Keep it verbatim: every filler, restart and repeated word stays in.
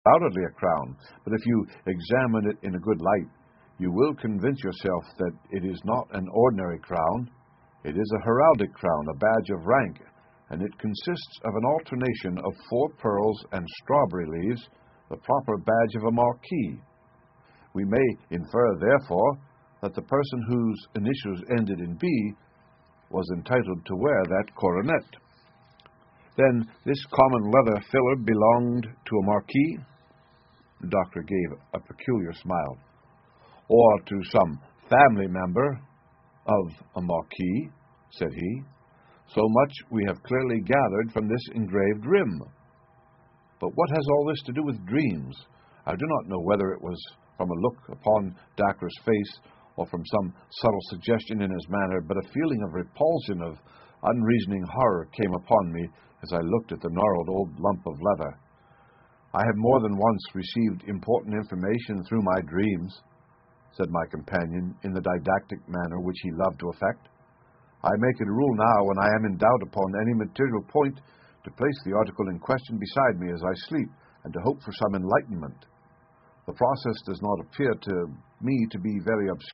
undoubtedly a crown, but if you examine it in a good light, you will convince yourself that it is not an ordinary crown. It is a heraldic crown, a badge of rank, and it consists of an alternation of four pearls and strawberry leaves, the proper badge of a marquis. We may infer, therefore, that the person whose initials ended in B was entitled to wear that coronet. Then this common leather filler belonged to a marquis? The doctor gave a peculiar smile. Or to some family member of a marquis, said he. So much we have clearly gathered from this engraved rim. But what has all this to do with dreams? I do not know whether it was from a look upon Dacre's face or from some subtle suggestion in his manner, but a feeling of repulsion, of unreasoning horror came upon me as I looked at the gnarled old lump of leather. I have more than once received important information through my dreams, said my companion in the didactic manner which he loved to affect. I make it a rule now, when I am in doubt upon any material point, to place the article in question beside me as I sleep, and to hope for some enlightenment. The process does not appear to me to be very obscure.